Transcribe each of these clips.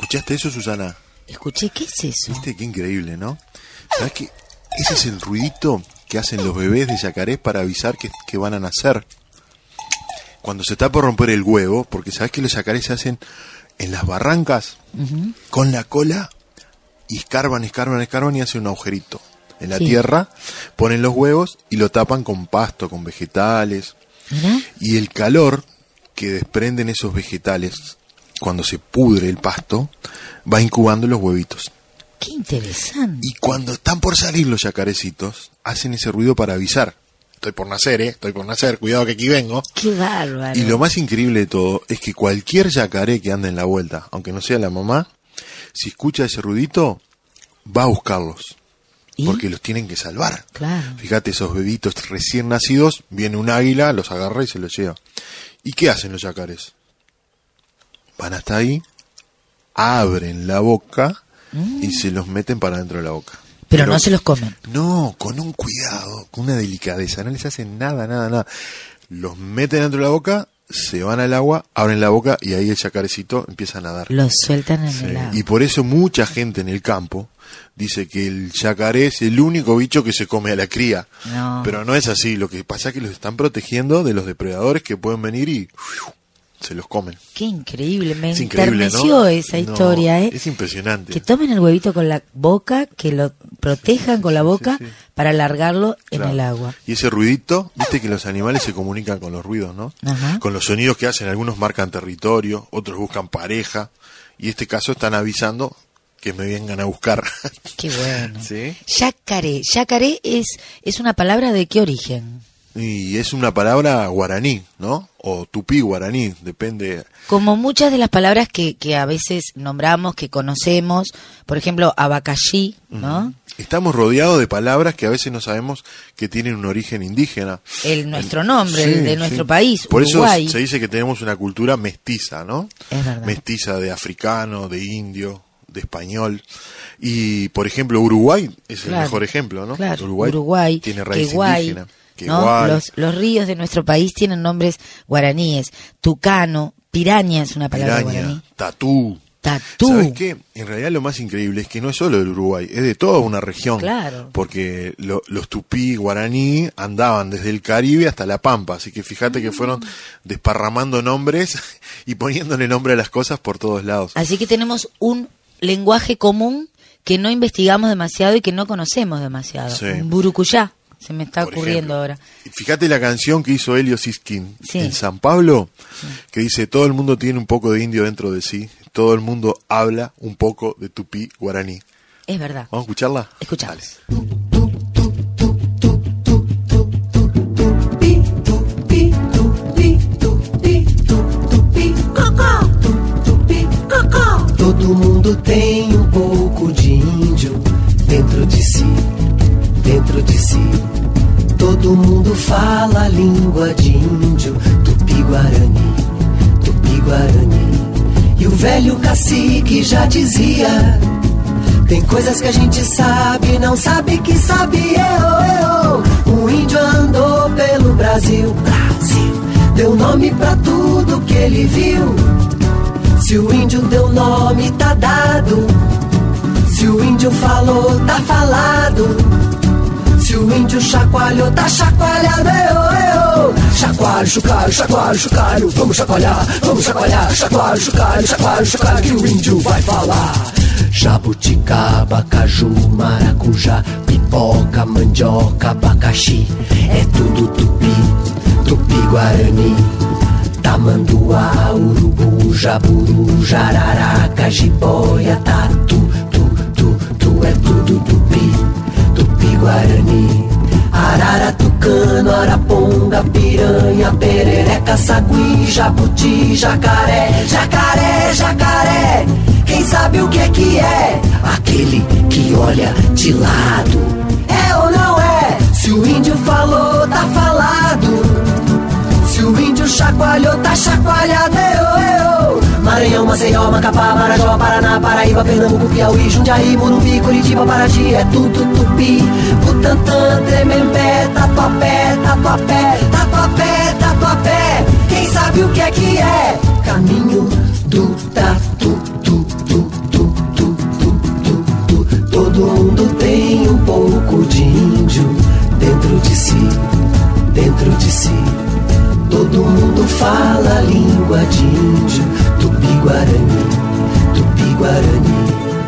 ¿Escuchaste eso, Susana? Escuché, ¿qué es eso? ¿Viste? Qué increíble, ¿no? ¿Sabes qué? Ese es el ruidito que hacen los bebés de yacarés para avisar que van a nacer. Cuando se está por romper el huevo, porque sabes que los yacarés se hacen en las barrancas, con la cola, y escarban y hacen un agujerito en la tierra, ponen los huevos y lo tapan con pasto, con vegetales. ¿Mirá? Y el calor que desprenden esos vegetales, cuando se pudre el pasto, va incubando los huevitos. Qué interesante. Y cuando están por salir los yacarecitos, hacen ese ruido para avisar. Estoy por nacer, cuidado que aquí vengo. Qué bárbaro. Y lo más increíble de todo es que cualquier yacaré que ande en la vuelta, aunque no sea la mamá, si escucha ese ruidito, va a buscarlos. ¿Y? Porque los tienen que salvar. Claro. Fíjate, esos bebitos recién nacidos, viene un águila, los agarra y se los lleva. ¿Y qué hacen los yacarés? Van hasta ahí, abren la boca y se los meten para dentro de la boca. Pero no se los comen. No, con un cuidado, con una delicadeza, no les hacen nada. Los meten dentro de la boca, se van al agua, abren la boca y ahí el yacarecito empieza a nadar. Los sueltan en el agua. Y por eso mucha gente en el campo dice que el yacaré es el único bicho que se come a la cría. No. Pero no es así, lo que pasa es que los están protegiendo de los depredadores que pueden venir y se los comen. Qué increíble, me Es increíble, enterneció, ¿no? esa historia, ¿eh? Es impresionante. Que tomen el huevito con la boca, que lo protejan con la boca para alargarlo en el agua. Y ese ruidito, viste que los animales se comunican con los ruidos, ¿no? Ajá. Con los sonidos que hacen, algunos marcan territorio, otros buscan pareja, y en este caso están avisando que me vengan a buscar. Qué bueno. ¿Sí? Yacaré. Yacaré es una palabra de qué origen. Y es una palabra guaraní, ¿no? O tupí guaraní, depende. Como muchas de las palabras que a veces nombramos, que conocemos, por ejemplo, abacaxi, ¿no? Estamos rodeados de palabras que a veces no sabemos que tienen un origen indígena. Nuestro nombre, el de nuestro país, Por Uruguay. eso se dice que tenemos una cultura mestiza, ¿no? Es verdad. Mestiza de africano, de indio, de español. Y, por ejemplo, Uruguay es el mejor ejemplo, ¿no? Claro, Uruguay tiene raíz indígena. ¿no? Los ríos de nuestro país tienen nombres guaraníes. Tucano, piraña es una palabra guaraní. Tatú. ¿Sabes qué? En realidad lo más increíble es que no es solo del Uruguay, es de toda una región. Claro. Porque los tupí guaraní andaban desde el Caribe hasta La Pampa, así que fíjate que fueron desparramando nombres y poniéndole nombre a las cosas por todos lados. Así que tenemos un lenguaje común que no investigamos demasiado y que no conocemos demasiado. Sí. Un burucuyá. Se me está Por ocurriendo ejemplo, ahora. Fíjate la canción que hizo Helio Siskin Sí. en San Pablo, que dice: todo el mundo tiene un poco de indio dentro de sí, todo el mundo habla un poco de tupí guaraní. Es verdad. ¿Vamos a escucharla? Escuchamos. Todo mundo tem pouco de índio dentro de si. Dentro de si, todo mundo fala a língua de índio, tupi-guarani, tupi-guarani. E o velho cacique já dizia: tem coisas que a gente sabe e não sabe que sabe. O índio andou pelo Brasil, deu nome pra tudo que ele viu. Se o índio deu nome, tá dado. Se o índio falou, tá falado. Se o índio chacoalhou, tá chacoalhado. Chacoalho, chocalho, chacoalho, chocalho. Vamos chacoalhar, chacoalho, chocalho, chacoalho, chocalho, que o índio vai falar. Jabuticaba, caju, maracujá, pipoca, mandioca, abacaxi. É tudo tupi, tupi-guarani. Tamanduá, urubu, jaburu, jararaca, jiboia, tatu, tu é tudo tupi, tupi-guarani. Arara, tucano, araponga, piranha, perereca, sagui, jabuti, jacaré, jacaré, jacaré. Quem sabe o que é? Aquele que olha de lado. É ou não é? Se o índio falou, tá falado. Se o índio chacoalhou, tá chacoalhado. Maranhão, Maceió, Macapá, Marajó, Paraná, Paraíba, Pernambuco, Piauí, Jundiaí, Morumbi, Curitiba, Paraty. É tudo tupi. Butantã, Tremembé, Tatuapé, Tatuapé, Tatuapé, Tatuapé. Quem sabe o que é? Caminho do tatu, tu, tu. na língua de índio, Tupi-Guarani, Tupi-Guarani.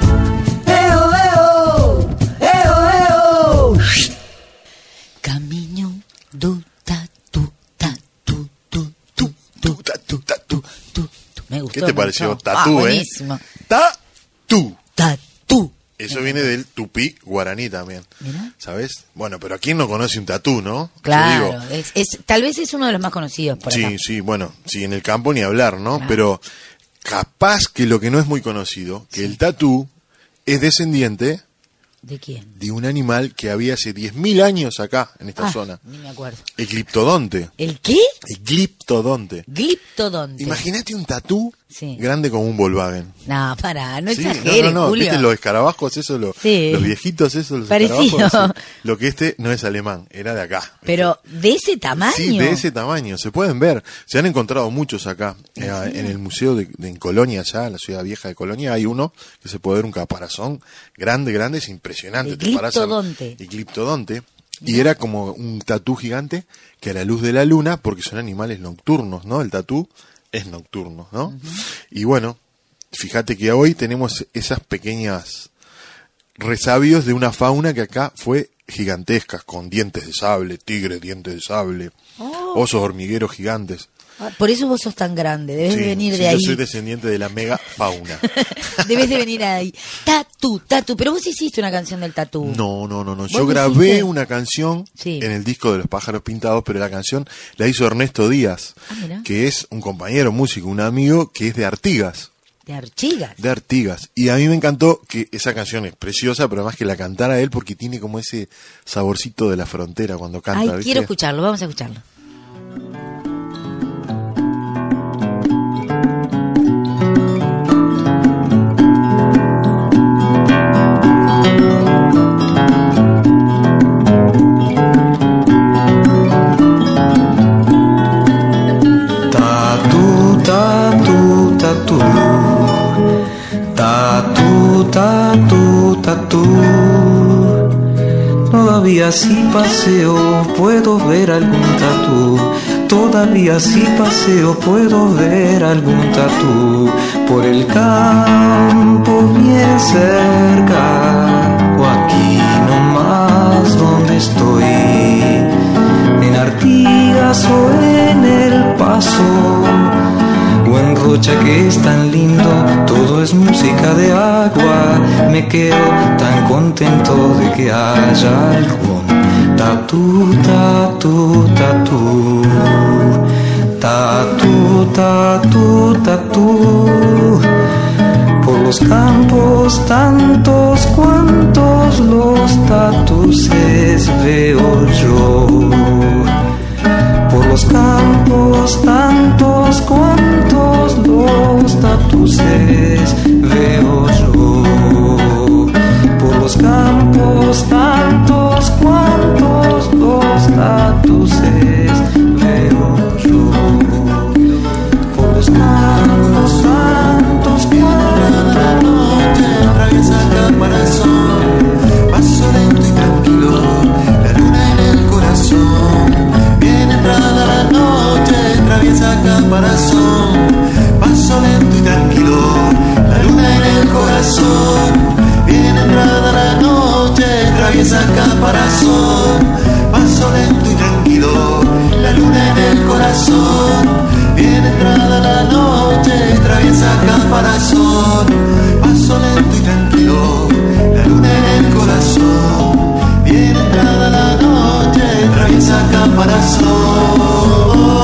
Caminho do tatu, tatu, tu, tu, tu, tatu, tatu, tu. Me gustó. ¿Qué te pareció? mucho. Tatú, Buenísimo. Tatú. Tatú. Eso viene del tupí guaraní también. Mirá. ¿Sabes? Bueno, pero ¿quién no conoce un tatú, no? Claro, Yo digo, tal vez es uno de los más conocidos por acá. sí, sí, bueno, sí, en el campo ni hablar, ¿no? Claro. Pero capaz que lo que no es muy conocido, que el tatú es descendiente ¿De quién? de un animal que había hace 10.000 años acá, en esta zona. Ni me acuerdo. El gliptodonte. ¿El qué? El gliptodonte. Gliptodonte. Imagínate un tatú Sí. grande como un Volkswagen. No, pará, no Sí, exageres, no. Julio. ¿Viste los escarabajos, esos, Sí. los viejitos, esos, los Parecido. escarabajos? Sí. Lo que no es alemán, era de acá. Pero, ¿de ese tamaño? Sí, de ese tamaño, se pueden ver. Se han encontrado muchos acá. En el museo en Colonia, allá, en la ciudad vieja de Colonia, hay uno que se puede ver un caparazón grande, es impresionante. El Te parás a- gliptodonte. El gliptodonte. Y era como un tatú gigante que a la luz de la luna, porque son animales nocturnos, ¿no? El tatú es nocturno, ¿no? Y bueno, fíjate que hoy tenemos esas pequeñas resabios de una fauna que acá fue gigantesca, con dientes de sable, tigres, dientes de sable, osos hormigueros gigantes. Ah, por eso vos sos tan grande, debes Sí, de venir sí, de ahí. yo soy descendiente de la mega fauna. Debes de venir ahí. Tatu, pero vos hiciste una canción del tatú. No. ¿Vos Yo lo grabé hiciste? una canción Sí. en el disco de Los Pájaros Pintados, pero la canción la hizo Ernesto Díaz, Mirá. que es un compañero músico, un amigo que es de Artigas. De Artigas. De Artigas. Y a mí me encantó que esa canción es preciosa, pero además que la cantara él porque tiene como ese saborcito de la frontera cuando canta. Ay, ¿viste? quiero escucharlo, vamos a escucharlo. Tatu, tatu, tatu. Tatu, tatu, tatu. Todavía si paseo puedo ver algún tatú. Todavía si paseo puedo ver algún tatú. Por el campo bien cerca. O aquí nomás donde estoy. En Artigas o en El Paso. O en Rocha que es tan lindo, todo es música de agua. Me quedo tan contento de que haya algún tatú, tatú, tatú. Tatú, tatú, tatú. Por los campos tantos cuantos los tatuses veo yo. Por los campos tantos cuantos los tatuses veo yo. Por los campos tantos cuantos los tatuses veo yo. Por los campos tantos cuantos La noche atraviesa el caparazón, paso lento y tranquilo, la luna en el corazón. Bien entrada la noche, atraviesa caparazón, paso lento y tranquilo, la luna en el corazón. Bien entrada la noche, atraviesa caparazón, paso lento y tranquilo, la luna en el corazón. Bien entrada la noche, atraviesa caparazón, paso lento y tranquilo, la luna en el corazón. Bien entrada la noche, atraviesa caparazón.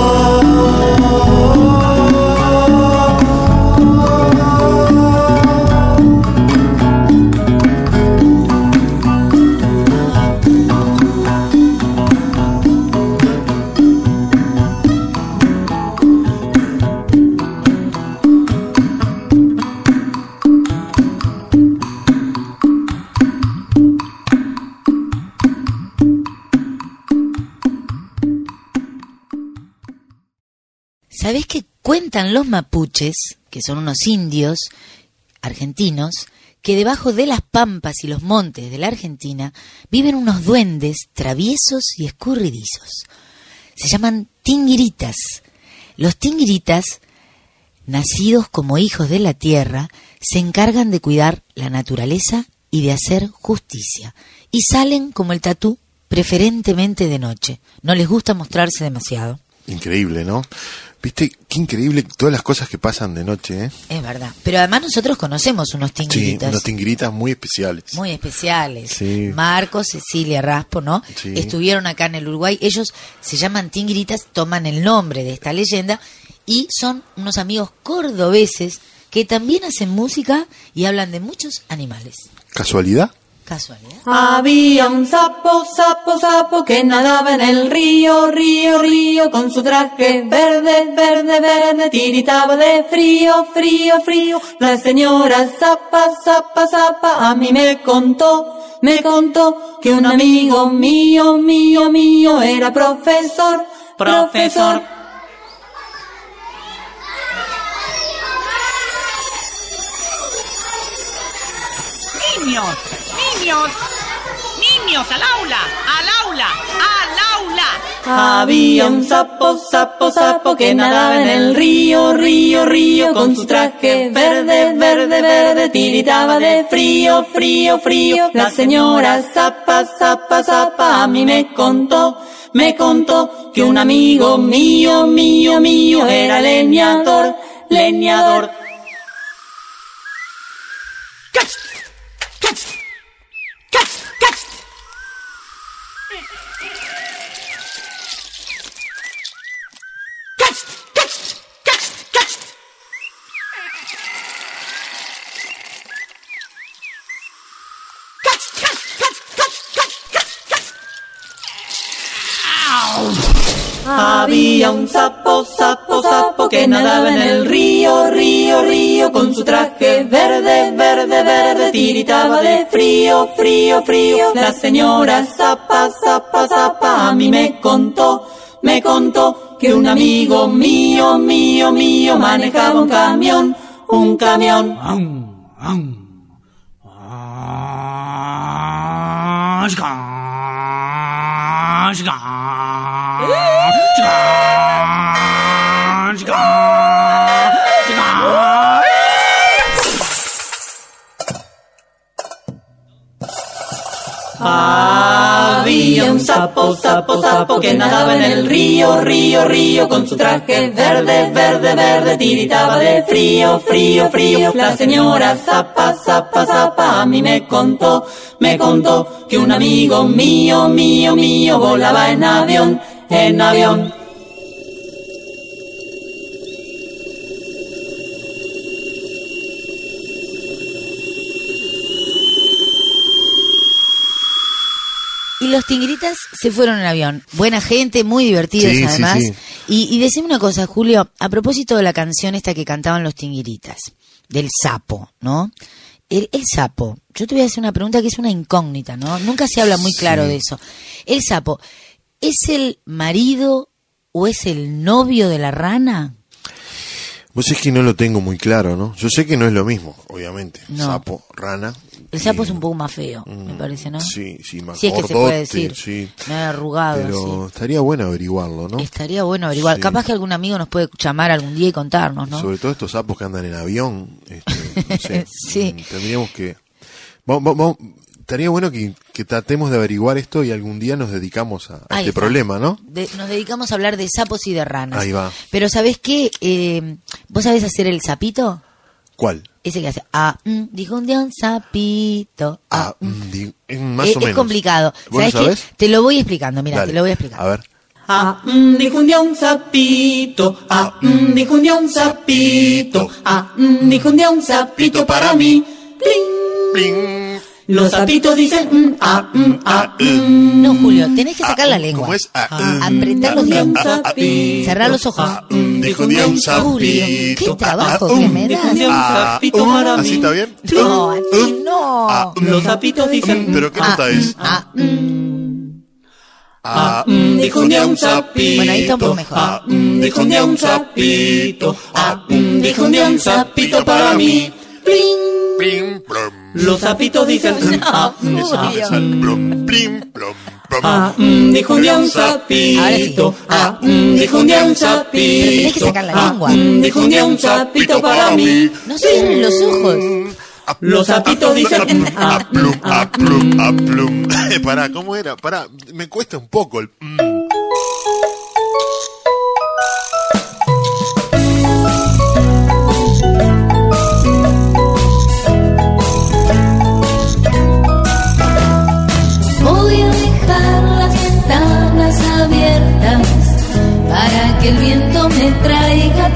¿Sabés qué cuentan los mapuches, que son unos indios argentinos, que debajo de las pampas y los montes de la Argentina viven unos duendes traviesos y escurridizos? Se llaman tinguiritas. Los tingiritas, nacidos como hijos de la tierra, se encargan de cuidar la naturaleza y de hacer justicia. Y salen como el tatú, preferentemente de noche. No les gusta mostrarse demasiado. Increíble, ¿no? ¿Viste? Qué increíble todas las cosas que pasan de noche, ¿eh? Es verdad. Pero además nosotros conocemos unos tingiritas. Sí, unos tingiritas muy especiales. Muy especiales. Sí. Marcos, Cecilia, Raspo, ¿no? Sí. Estuvieron acá en el Uruguay. Ellos se llaman tingiritas, toman el nombre de esta leyenda y son unos amigos cordobeses que también hacen música y hablan de muchos animales. ¿Casualidad? ¿Casualidad? Había un sapo, sapo, sapo que nadaba en el río, río, río, con su traje verde, verde, verde, tiritaba de frío, frío, frío. La señora Zapa, Zapa, Zapa a mí me contó que un amigo mío, mío, mío era profesor, profesor. Niños, niños, niños, al aula, al aula, al aula. Había un sapo, sapo, sapo que nadaba en el río, río, río, con su traje verde, verde, verde, tiritaba de frío, frío, frío. La señora Zapa, Zapa, Zapa a mí me contó que un amigo mío, mío, mío era leñador, leñador. Había un sapo, sapo, sapo que nadaba en el río, río, río, con su traje verde, verde, verde, tiritaba de frío, frío, frío. La señora Zapa, Zapa, Zapa a mí me contó que un amigo mío, mío, mío manejaba un camión, un camión. Había un sapo, sapo, sapo que nadaba en el río, río, río, con su traje verde, verde, verde, tiritaba de frío, frío, frío. La señora Zapa, Zapa, Zapa a mí me contó que un amigo mío, mío, mío volaba en avión, en avión. Y los tingiritas se fueron en avión. Buena gente, muy divertidos Sí, además. sí, sí. Y decime una cosa, Julio, a propósito de la canción esta que cantaban los tingiritas, del sapo, ¿no? El sapo, yo te voy a hacer una pregunta que es una incógnita, ¿no? Nunca se habla muy claro de eso. El sapo, ¿es el marido o es el novio de la rana? Vos es que no lo tengo muy claro, ¿no? Yo sé que no es lo mismo, obviamente. No. Sapo, rana. El sapo es un poco más feo, me parece, ¿no? Sí, más Si es que se gordote, puede decir. sí. Nada arrugado, Pero sí. estaría bueno averiguarlo, ¿no? Estaría bueno averiguar. Sí. Capaz que algún amigo nos puede llamar algún día y contarnos, ¿no? Sobre todo estos sapos que andan en avión. No sé, Sí. Tendríamos que... estaría bueno que tratemos de averiguar esto y algún día nos dedicamos a Ahí este está. problema, ¿no? Nos dedicamos a hablar de sapos y de ranas. Ahí va. Pero ¿sabés qué? ¿Vos sabés hacer el sapito? ¿Cuál? Ese que hace, dijo un día un sapito. Más o menos. Es complicado. ¿Vos lo ¿Sabés qué? sabés? Te lo voy explicando, mira, Dale. te lo voy a explicar. A ver. Dijo un día un sapito, dijo un día un sapito, dijo un día un sapito para mí. Pling. Pling. Los sapitos dicen No, Julio, tenés que sacar la lengua. ¿Cómo es? Apretar los dientes. Cerrar los ojos. Dijo un día un Julio, qué sapito. trabajo que me dijo un día un das. sapito para mí. ¿Así está bien? No, así no. Los sapitos dicen ¿Pero qué nota es? dijo un día un sapito. Bueno, ahí está un poco mejor. Dijo un día un sapito. Dijo un día un sapito para mí. Pling. Pling, plum. Los sapitos dicen Julio. Plum, plim, plum, plum. dijo un día un sapito. Dijo un día un sapito. Pero tenés que sacar la lengua. Dijo un día un sapito para mí. No cierren los ojos. Los sapitos dicen A plum, a plum, a plum. Pará, ¿cómo era? Pará, me cuesta un poco el... Voy a dejar las ventanas abiertas para que el viento me traiga